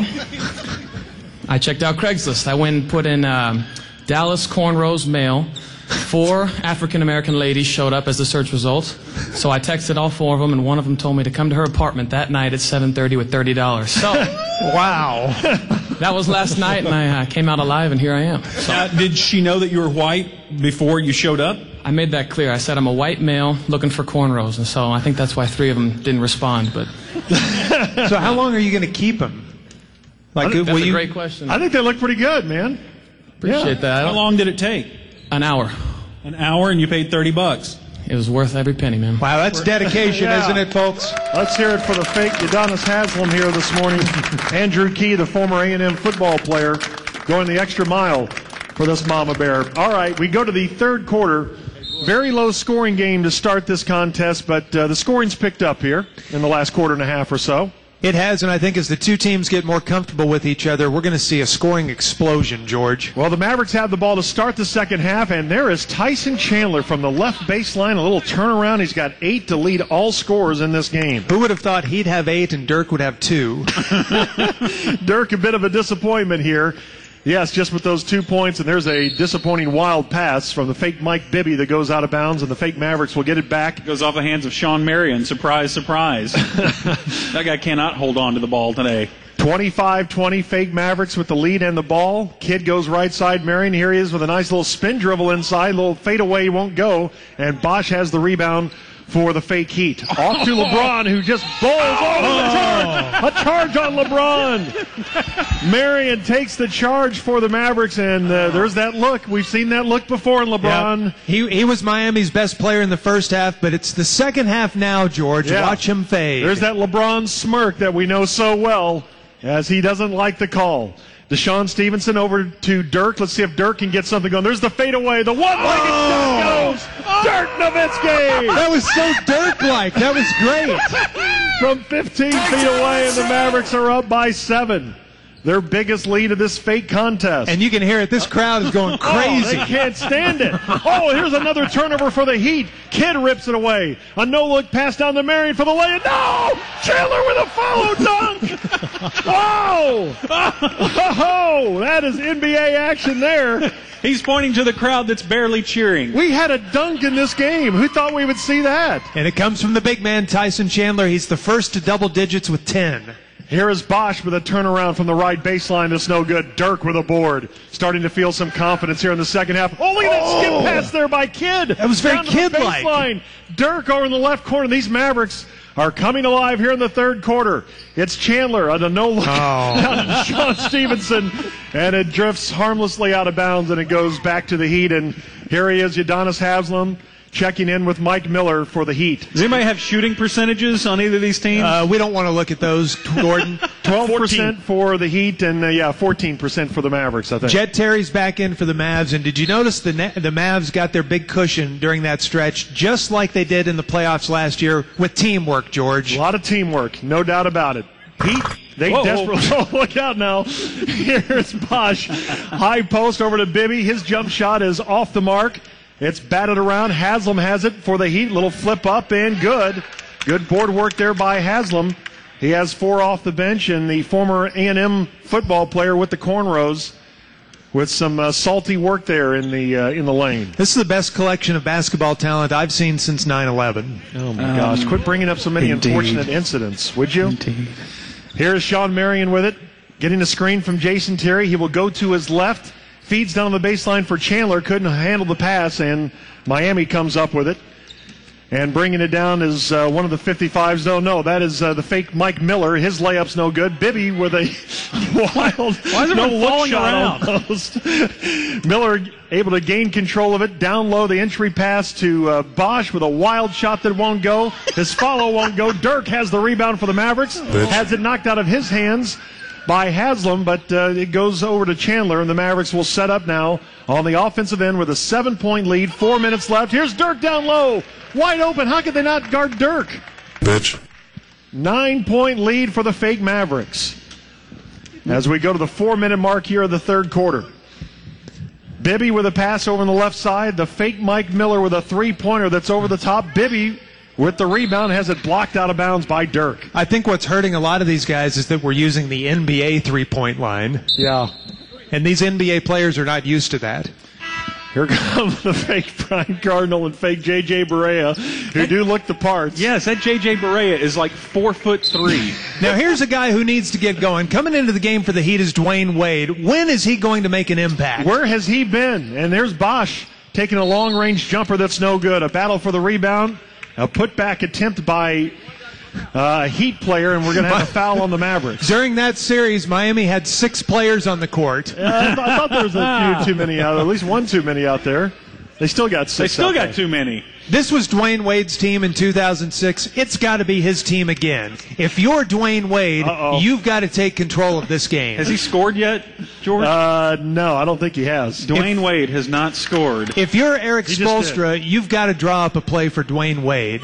I checked out Craigslist. I went and put in Dallas cornrows male. 4 African-American ladies showed up as the search results. So I texted all 4 of them, and one of them told me to come to her apartment that night at 7:30 with $30. So, wow. That was last night, and I came out alive, and here I am. So, did she know that you were white before you showed up? I made that clear. I said I'm a white male looking for cornrows, and so I think that's why 3 of them didn't respond. But So how long are you going to keep them? Like, that's a great question. I think they look pretty good, man. Appreciate that. How long did it take? An hour. An hour, and you paid $30. It was worth every penny, man. Wow, that's dedication, Yeah. isn't it, folks? Let's hear it for the fake Udonis Haslem here this morning. Andrew Key, the former A&M football player, going the extra mile for this Mama Bear. All right, we go to the third quarter. Very low scoring game to start this contest, but the scoring's picked up here in the last quarter and a half or so. It has, and I think as the two teams get more comfortable with each other, we're going to see a scoring explosion, George. Well, the Mavericks have the ball to start the second half, and there is Tyson Chandler from the left baseline, a little turnaround. He's got 8 to lead all scorers in this game. Who would have thought he'd have 8 and Dirk would have 2? Dirk, a bit of a disappointment here. Yes, just with those 2 points, and there's a disappointing wild pass from the fake Mike Bibby that goes out of bounds, and the fake Mavericks will get it back. Goes off the hands of Sean Marion. Surprise, surprise. That guy cannot hold on to the ball today. 25-20 fake Mavericks with the lead and the ball. Kid goes right side. Marion, here he is with a nice little spin dribble inside. Little fadeaway won't go, and Bosch has the rebound for the fake Heat. Off to LeBron, who just bowls the charge. A charge on LeBron. Marion takes the charge for the Mavericks, and there's that look. We've seen that look before in LeBron. Yep. He was Miami's best player in the first half, but it's the second half now, George. Yeah. Watch him fade. There's that LeBron smirk that we know so well, as he doesn't like the call. Deshaun Stevenson over to Dirk. Let's see if Dirk can get something going. There's the fadeaway. The one-legged shot goes. Dirk Nowitzki. That was so Dirk-like. That was great. From 15 feet away, and the Mavericks are up by 7. their biggest lead of this fake contest. And you can hear it. This crowd is going crazy. They can't stand it. Oh, here's another turnover for the Heat. Kidd rips it away. A no-look pass down to Marion for the lay-in. No! Chandler with a follow dunk! Oh, that is NBA action there. He's pointing to the crowd that's barely cheering. We had a dunk in this game. Who thought we would see that? And it comes from the big man, Tyson Chandler. He's the first to double digits with 10. Here is Bosch with a turnaround from the right baseline that's no good. Dirk with a board. Starting to feel some confidence here in the second half. Oh, look at that skip pass there by Kidd. That was very Down to the Kidd-like. baseline. Dirk over in the left corner. These Mavericks are coming alive here in the third quarter. It's Chandler on a no-look down to Sean Stevenson, and it drifts harmlessly out of bounds, and it goes back to the Heat. And here he is, Udonis Haslem, checking in with Mike Miller for the Heat. Does anybody have shooting percentages on either of these teams? We don't want to look at those, Gordon. 12% for the Heat and 14% for the Mavericks, I think. Jet Terry's back in for the Mavs, and did you notice the Mavs got their big cushion during that stretch, just like they did in the playoffs last year with teamwork, George? A lot of teamwork, no doubt about it. Heat, they desperately... Oh, look out now. Here's Bosch. High post over to Bibby. His jump shot is off the mark. It's batted around. Haslem has it for the Heat. Little flip up and good. Good board work there by Haslem. He has 4 off the bench, and the former A&M football player with the cornrows with some salty work there in the lane. This is the best collection of basketball talent I've seen since 9/11. Oh, my gosh. Quit bringing up so many unfortunate incidents, would you? Indeed. Here's Sean Marion with it. Getting a screen from Jason Terry. He will go to his left. Feeds down the baseline for Chandler. Couldn't handle the pass, and Miami comes up with it. And bringing it down is one of the 55s. No, that is the fake Mike Miller. His layup's no good. Bibby with a wild no-look shot almost. Miller able to gain control of it. Down low, the entry pass to Bosch with a wild shot that won't go. His follow won't go. Dirk has the rebound for the Mavericks. Has it knocked out of his hands by Haslem, but it goes over to Chandler, and the Mavericks will set up now on the offensive end with a 7-point lead. 4 minutes left. Here's Dirk down low. Wide open. How could they not guard Dirk? 9-point lead for the fake Mavericks. As we go to the 4-minute mark here of the third quarter. Bibby with a pass over on the left side. The fake Mike Miller with a three-pointer that's over the top. Bibby with the rebound has it blocked out of bounds by Dirk. I think what's hurting a lot of these guys is that we're using the NBA three-point line. Yeah. And these NBA players are not used to that. Here comes the fake Brian Cardinal and fake J.J. Barea, who do look the parts. Yes, that J.J. Barea is like 4'3". Now, here's a guy who needs to get going. Coming into the game for the Heat is Dwayne Wade. When is he going to make an impact? Where has he been? And there's Bosch taking a long-range jumper that's no good. A battle for the rebound. A putback attempt by a Heat player, and we're going to have a foul on the Mavericks. During that series, Miami had 6 players on the court. I thought there was a few too many out, at least one too many out there. They still got 6. They still got too many. This was Dwayne Wade's team in 2006. It's got to be his team again. If you're Dwayne Wade, you've got to take control of this game. Has he scored yet, George? No, I don't think he has. Dwayne Wade has not scored. If you're Eric Spoelstra, you've got to draw up a play for Dwayne Wade.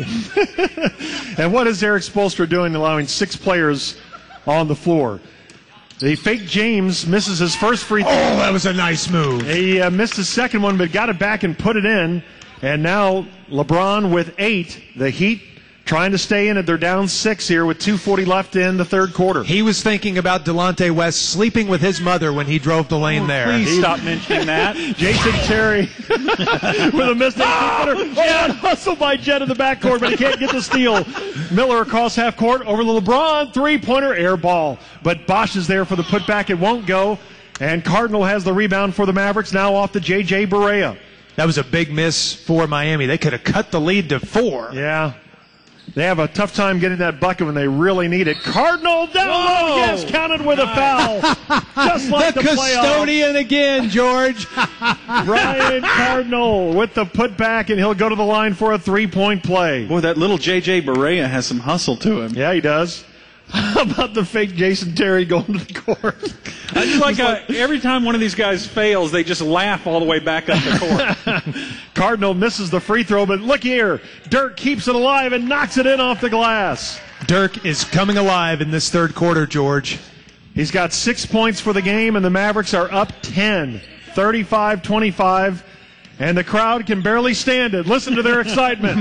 And what is Eric Spoelstra doing, allowing 6 players on the floor? The fake James misses his first free throw. Oh, that was a nice move. He missed his second one, but got it back and put it in. And now LeBron with 8. The Heat trying to stay in it. They're down 6 here with 2:40 left in the third quarter. He was thinking about Delonte West sleeping with his mother when he drove the lane there. Please stop mentioning that. Jason Terry with a missed hustle by Jet in the backcourt, but he can't get the steal. Miller across half court over the LeBron three-pointer air ball. But Bosch is there for the putback. It won't go. And Cardinal has the rebound for the Mavericks, now off to J.J. Barea. That was a big miss for Miami. They could have cut the lead to 4. Yeah. They have a tough time getting that bucket when they really need it. Cardinal down low. Yes, counted with a foul. Just like the custodian again, George. Brian Cardinal with the putback, and he'll go to the line for a 3-point play. Boy, that little J.J. Barea has some hustle to him. Yeah, he does. How about the fake Jason Terry going to the court? I just like every time one of these guys fails, they just laugh all the way back up the court. Cardinal misses the free throw, but look here. Dirk keeps it alive and knocks it in off the glass. Dirk is coming alive in this third quarter, George. He's got 6 points for the game, and the Mavericks are up 10, 35-25, and the crowd can barely stand it. Listen to their excitement.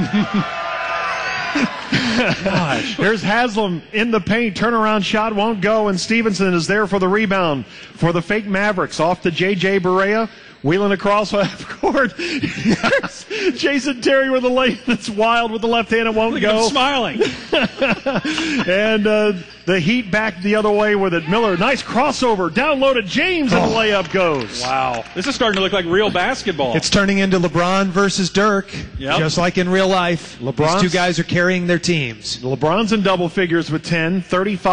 Gosh. Here's Haslam in the paint. Turnaround shot won't go, and Stevenson is there for the rebound for the fake Mavericks. Off to J.J. Barea. Wheeling across half court. Jason Terry with a lane that's wild with the left hand. It won't go. I'm smiling. And the Heat back the other way with it. Miller, nice crossover. Down low to James, and the layup goes. Wow. This is starting to look like real basketball. It's turning into LeBron versus Dirk, just like in real life. These two guys are carrying their teams. LeBron's in double figures with 10,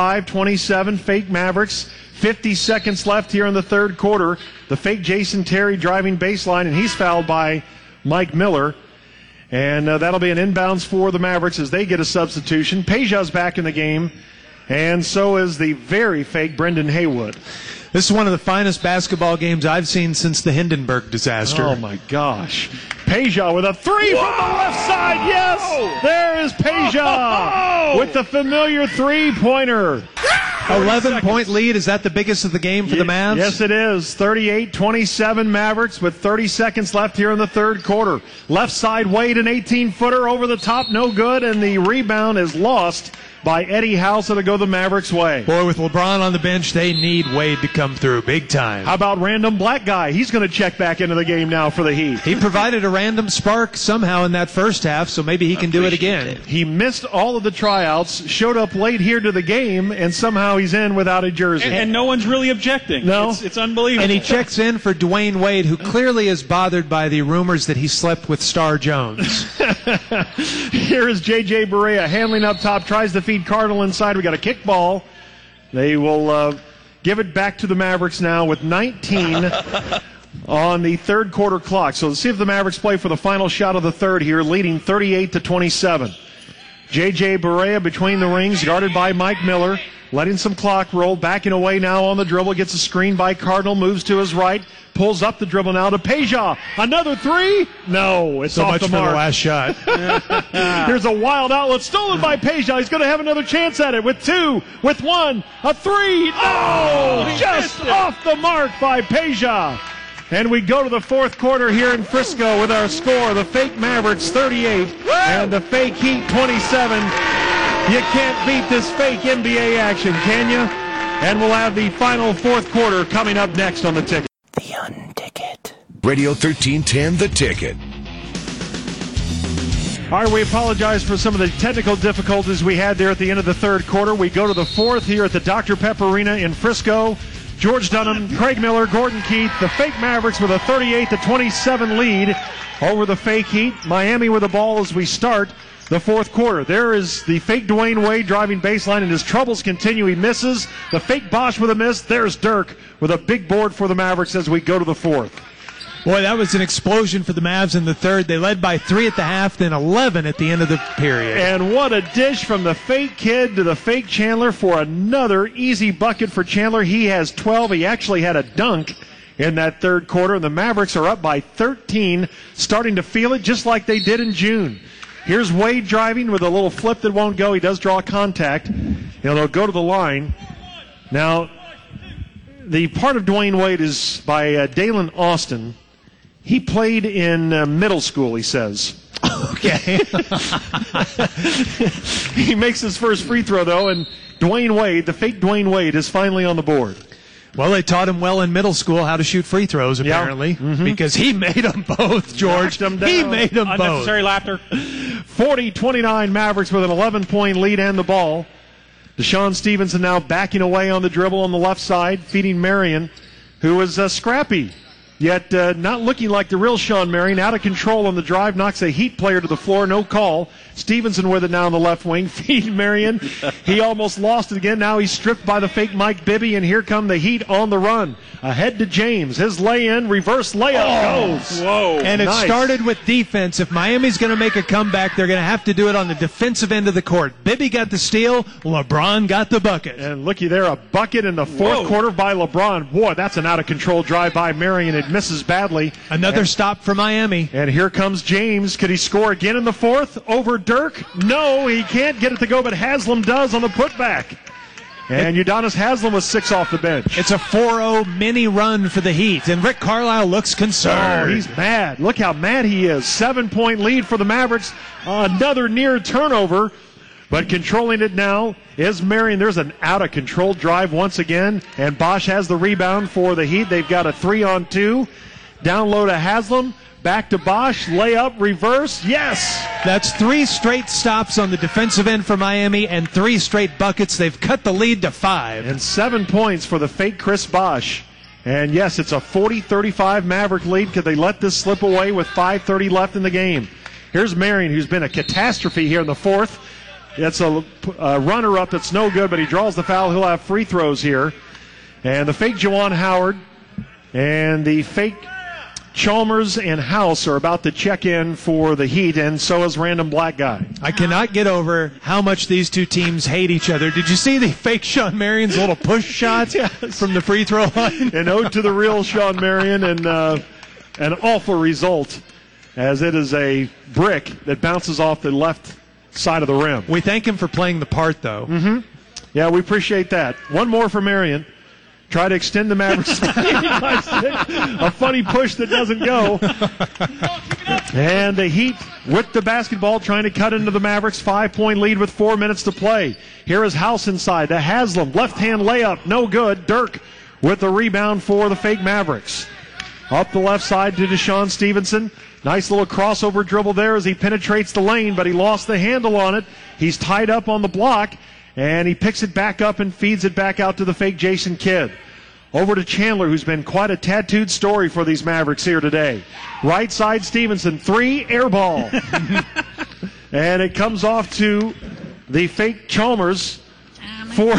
35-27, fake Mavericks. 50 seconds left here in the third quarter. The fake Jason Terry driving baseline, and he's fouled by Mike Miller. And that'll be an inbounds for the Mavericks as they get a substitution. Peja's back in the game, and so is the very fake Brendan Haywood. This is one of the finest basketball games I've seen since the Hindenburg disaster. Oh, my gosh. Peja with a three from the left side. Yes! There is Peja with the familiar three-pointer. 11-point lead. Is that the biggest of the game for the Mavs? Yes, it is. 38-27 Mavericks with 30 seconds left here in the third quarter. Left side, Wade, an 18-footer over the top, no good, and the rebound is lost by Eddie House. It'll go the Mavericks' way. Boy, with LeBron on the bench, they need Wade to come through big time. How about random black guy? He's going to check back into the game now for the Heat. He provided a random spark somehow in that first half, so maybe he can do it again. He missed all of the tryouts, showed up late here to the game, and somehow he's in without a jersey. And no one's really objecting. No. It's unbelievable. And he checks in for Dwayne Wade, who clearly is bothered by the rumors that he slept with Star Jones. Here is J.J. Barea handling up top, tries to feed Cardinal inside. We got a kick ball. They will give it back to the Mavericks now with 19 on the third quarter clock. So let's see if the Mavericks play for the final shot of the third here, leading 38-27. J.J. Barea between the rings, guarded by Mike Miller, letting some clock roll, backing away now on the dribble, gets a screen by Cardinal, moves to his right, pulls up the dribble now to Peja. Another three? No, it's so off much the for mark. the last shot. Here's a wild outlet stolen by Peja. He's going to have another chance at it with two, with one, a three. No! Just off the mark by Peja. And we go to the fourth quarter here in Frisco with our score. The fake Mavericks 38 and the fake Heat 27. You can't beat this fake NBA action, can you? And we'll have the final fourth quarter coming up next on The Ticket. The Unticket. Radio 1310, The Ticket. All right, we apologize for some of the technical difficulties we had there at the end of the third quarter. We go to the fourth here at the Dr. Pepper Arena in Frisco. George Dunham, Craig Miller, Gordon Keith, the fake Mavericks with a 38-27 lead over the fake Heat. Miami with the ball as we start the fourth quarter. There is the fake Dwayne Wade driving baseline, and his troubles continue. He misses. The fake Bosch with a miss. There's Dirk with a big board for the Mavericks as we go to the fourth. Boy, that was an explosion for the Mavs in the third. They led by 3 at the half, then 11 at the end of the period. And what a dish from the fake kid to the fake Chandler for another easy bucket for Chandler. He has 12. He actually had a dunk in that third quarter, and the Mavericks are up by 13, starting to feel it just like they did in June. Here's Wade driving with a little flip that won't go. He does draw contact. He'll go to the line. Now, the part of Dwayne Wade is by Dalen Austin. He played in middle school, he says. Okay. He makes his first free throw, though, and Dwayne Wade, the fake Dwayne Wade, is finally on the board. Well, they taught him well in middle school how to shoot free throws, apparently, because he made them both, George. Them down. He made them both. Unnecessary laughter. 40-29 Mavericks with an 11-point lead and the ball. Deshaun Stevenson now backing away on the dribble on the left side, feeding Marion, who was scrappy, yet not looking like the real Sean Marion. Out of control on the drive, knocks a Heat player to the floor, no call. Stevenson with it now on the left wing, feeding Marion. He almost lost it again. Now he's stripped by the fake Mike Bibby, and here come the Heat on the run. Ahead to James. His lay-in, reverse layup goes. Whoa. And it started with defense. If Miami's going to make a comeback, they're going to have to do it on the defensive end of the court. Bibby got the steal. LeBron got the bucket. And looky there, a bucket in the fourth quarter by LeBron. Boy, that's an out-of-control drive by Marion. It misses badly. Another stop for Miami. And here comes James. Could he score again in the fourth over Dirk? No, he can't get it to go, but Haslam does on the putback. And Udonis Haslam was 6 off the bench. It's a 4-0 mini run for the Heat, and Rick Carlisle looks concerned. Oh, he's mad. Look how mad he is. 7-point lead for the Mavericks. Another near turnover, but controlling it now is Marion. There's an out-of-control drive once again, and Bosch has the rebound for the Heat. They've got a 3-on-2. Down low to Haslam. Back to Bosch, layup, reverse, yes! That's 3 straight stops on the defensive end for Miami and 3 straight buckets. They've cut the lead to 5. And 7 points for the fake Chris Bosch. And yes, it's a 40-35 Maverick lead. Could they let this slip away with 5:30 left in the game? Here's Marion, who's been a catastrophe here in the fourth. It's a runner-up that's no good, but he draws the foul. He'll have free throws here. And the fake Juwan Howard and the fake Chalmers and House are about to check in for the Heat, and so is Random Black Guy. I cannot get over how much these two teams hate each other. Did you see the fake Sean Marion's little push shot from the free throw line? An ode to the real Sean Marion, and an awful result, as it is a brick that bounces off the left side of the rim. We thank him for playing the part, though. Mm-hmm. Yeah, we appreciate that. One more for Marion. Try to extend the Mavericks. A funny push that doesn't go. And the Heat with the basketball trying to cut into the Mavericks. 5-point lead with 4 minutes to play. Here is House inside to Haslam. Left-hand layup. No good. Dirk with the rebound for the fake Mavericks. Up the left side to Deshaun Stevenson. Nice little crossover dribble there as he penetrates the lane, but he lost the handle on it. He's tied up on the block. And he picks it back up and feeds it back out to the fake Jason Kidd. Over to Chandler, who's been quite a tattooed story for these Mavericks here today. Right side Stevenson, 3, air ball. And it comes off to the fake Chalmers for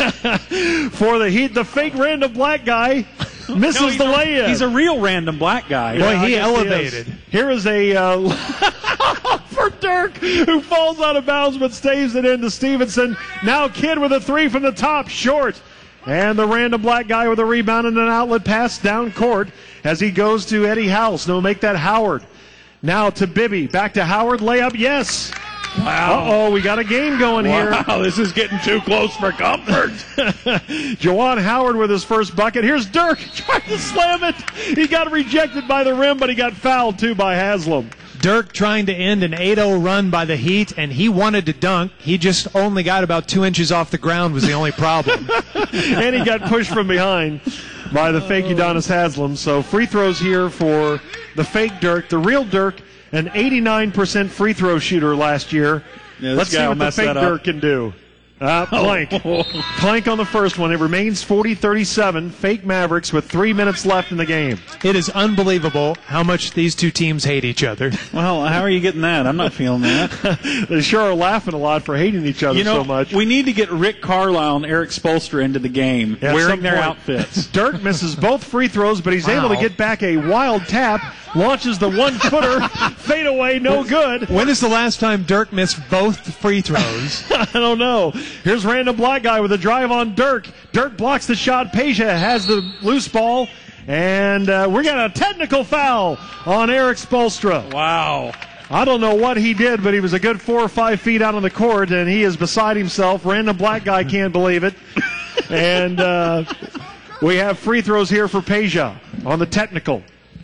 the Heat. The fake Random Black Guy misses the layup. He's a real Random Black Guy. Boy, he elevated. Here is a for Dirk, who falls out of bounds but staves it into Stevenson. Now Kidd with a 3 from the top, short. And the Random Black Guy with a rebound and an outlet pass down court as he goes to Eddie House. No, make that Howard. Now to Bibby. Back to Howard. Layup, yes. Wow. Uh-oh, we got a game going here. Wow, this is getting too close for comfort. Juwan Howard with his first bucket. Here's Dirk trying to slam it. He got rejected by the rim, but he got fouled too by Haslam. Dirk trying to end an 8-0 run by the Heat, and he wanted to dunk. He just only got about 2 inches off the ground was the only problem. And he got pushed from behind by the fake Udonis Haslam. So free throws here for the fake Dirk. The real Dirk, an 89% free throw shooter last year. Yeah, Let's see what the fake Dirk can do. Plank. Plank on the first one. It remains 40-37. Fake Mavericks with 3 minutes left in the game. It is unbelievable how much these two teams hate each other. Well, how are you getting that? I'm not feeling that. They sure are laughing a lot for hating each other so much. We need to get Rick Carlisle and Eric Spoelstra into the game wearing their outfits. Dirk misses both free throws, but he's able to get back a wild tap. Launches the 1-footer. Fade away, no good. When is the last time Dirk missed both free throws? I don't know. Here's Random Black Guy with a drive on Dirk. Dirk blocks the shot. Peja has the loose ball. And we're getting a technical foul on Eric Spoelstra. Wow. I don't know what he did, but he was a good 4 or 5 feet out on the court, and he is beside himself. Random Black Guy can't believe it. And we have free throws here for Peja on the technical.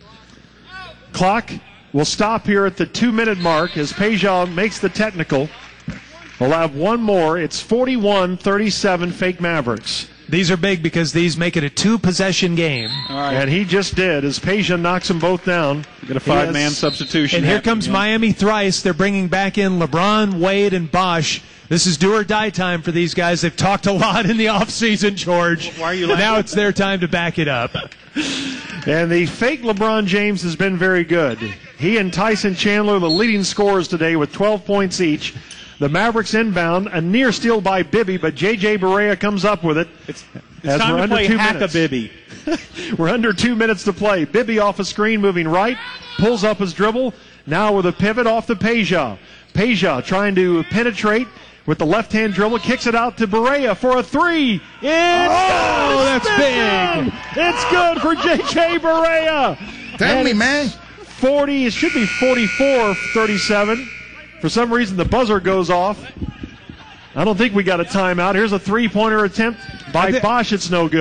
Clock will stop here at the 2-minute mark as Peja makes the technical. We'll have one more. It's 41-37 fake Mavericks. These are big because these make it a 2-possession game. All right. And he just did as Peja knocks them both down. Got a 5-man substitution. And here comes Miami thrice. They're bringing back in LeBron, Wade, and Bosch. This is do or die time for these guys. They've talked a lot in the offseason, George. Why are you laughing? Now it's their time to back it up. And the fake LeBron James has been very good. He and Tyson Chandler, the leading scorers today with 12 points each. The Mavericks inbound, a near steal by Bibby, but J.J. Barea comes up with it. It's time to play Hack-a-Bibby. We're under 2 minutes to play. Bibby off a screen, moving right, pulls up his dribble. Now with a pivot off to Peja. Peja trying to penetrate with the left-hand dribble, kicks it out to Barea for a 3. That's big. It's good for J.J. Barea. Tell me, man. 40, it should be 44-37. For some reason, the buzzer goes off. I don't think we got a timeout. Here's a three-pointer attempt by Bosch. It's no good.